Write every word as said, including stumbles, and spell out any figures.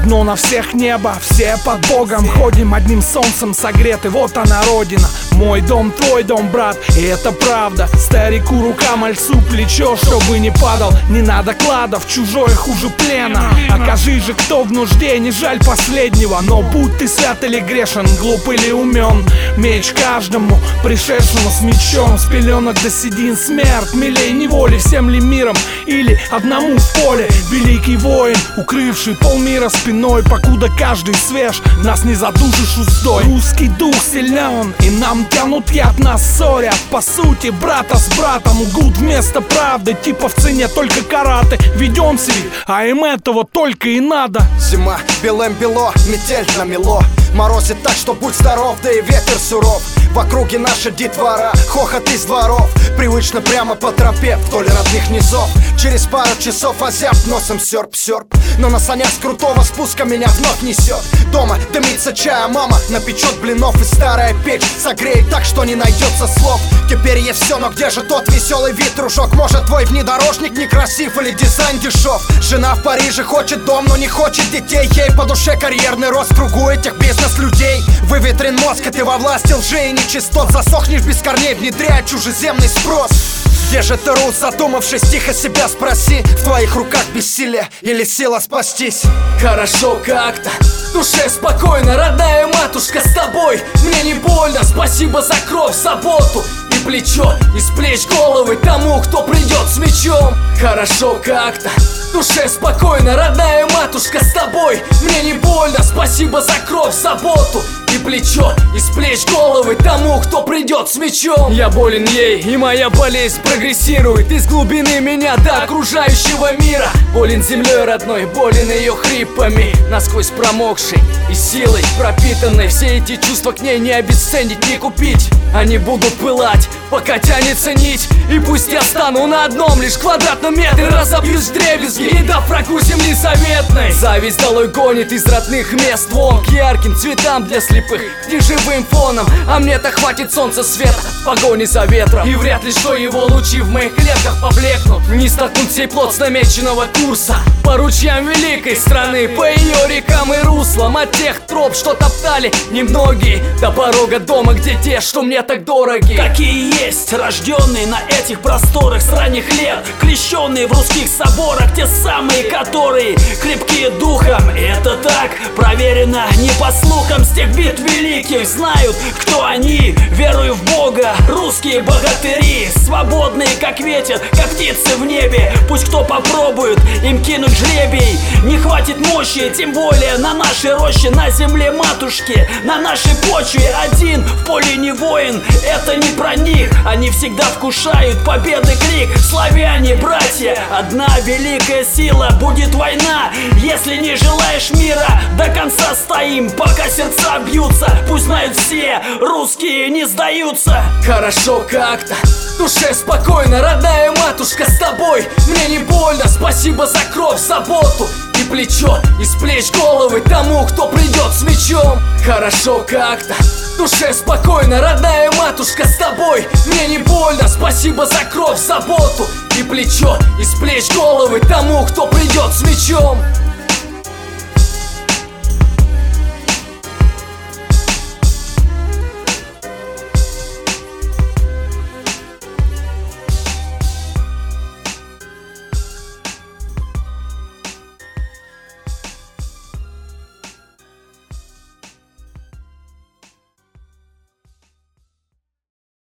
Одно на всех небо, все под Богом. Ходим одним солнцем согреты, вот она родина. Мой дом, твой дом, брат, и это правда. Старику рука, мальцу плечо, чтобы не падал. Не надо кладов, чужое хуже плена. Окажи же, кто в нужде, не жаль последнего. Но будь ты свят или грешен, глуп или умен, меч каждому пришедшему с мечом. С пеленок до седин смерть, милей неволи всем ли миром или одному в поле. Великий воин, укрывший полмира спиной, покуда каждый свеж, нас не задушишь уздой. Русский дух силен, и нам тянут яд, нас ссорят. По сути, брата с братом лгут вместо правды. Типа в цене только караты. Ведемся ведь, а им этого только и надо. Зима, белым бело, метель намело. Морозит так, что будь здоров, да и ветер суров. В округе наша детвора, хохот из дворов. Привычно прямо по тропе, вдоль родных низов. Через пару часов озяб, носом серп-серп. Но на санях с крутого спуска меня вновь несет. Дома дымится чая, мама напечет блинов. И старая печь согреет так, что не найдется слов. Теперь есть все, но где же тот веселый вид, дружок? Может, твой внедорожник некрасив или дизайн дешев? Жена в Париже хочет дом, но не хочет детей. Ей по душе карьерный рост в кругу этих бизнес-людей. Выветрен мозг, и ты во власти лжи и нечистот. Засохнешь без корней, внедряя чужеземный спрос. Где же ты, Рус, задумавшись, тихо себя спроси. В твоих руках бессилие или сила спастись? Хорошо как-то, душе спокойно, родная матушка с тобой. Мне не больно, спасибо за кровь, заботу и плечо, из плеч головы тому, кто придет с мечом. Хорошо как-то, душе спокойно, родная матушка с тобой. Мне не больно, спасибо за кровь, заботу и плечо, из плеч головы тому, кто придет с мечом. Я болен ей, и моя болезнь прогрессирует из глубины меня до окружающего мира. Болен землей родной, болен ее хрипами, насквозь промокшей и силой пропитанной. Все эти чувства к ней не обесценить, не купить. Они будут пылать, пока тянется нить. И пусть я стану на одном лишь квадратном метре, разобьюсь в дребезги, не дав врагу земли заветной. Зависть долой гонит из родных мест вон, к ярким цветам для слепых, к неживым фоном. А мне-то хватит солнца света в погоне за ветром. И вряд ли что его лучи в моих клетках поблекнут. Не столкнут сей плод с намеченного курса по ручьям великой страны, по ее рекам и руслам. От тех троп, что топтали немногие, до порога дома, где те, что мне так дороги. Какие есть, рожденные на этих просторах с ранних лет, крещенные в русских соборах, те самые, которые крепкие духом. Это так, проверено не по слухам. С тех бит великих знают, кто они, верую в Бога. Русские богатыри, свободные как ветер, как птицы в небе. Пусть кто попробует им кинуть жребий, не хватит мощи, тем более на нашей роще, на земле матушки, на нашей почве. Один в поле не воин, это не про них. Они всегда вкушают победы крик. Славяне, братья, одна великая сила. Будет война, если не желаешь мира, до конца стоим, пока сердца бьются. Пусть знают все, русские не сдаются. Хорошо как-то, душе спокойно, родная матушка с тобой. Мне не больно, спасибо за кровь, заботу и плечо, из плеч головы тому, кто придет с мечом. Хорошо как-то, душе спокойно, родная матушка с тобой. Мне не больно, спасибо за кровь, заботу и плечо, из плеч головы тому, кто придет с мечом.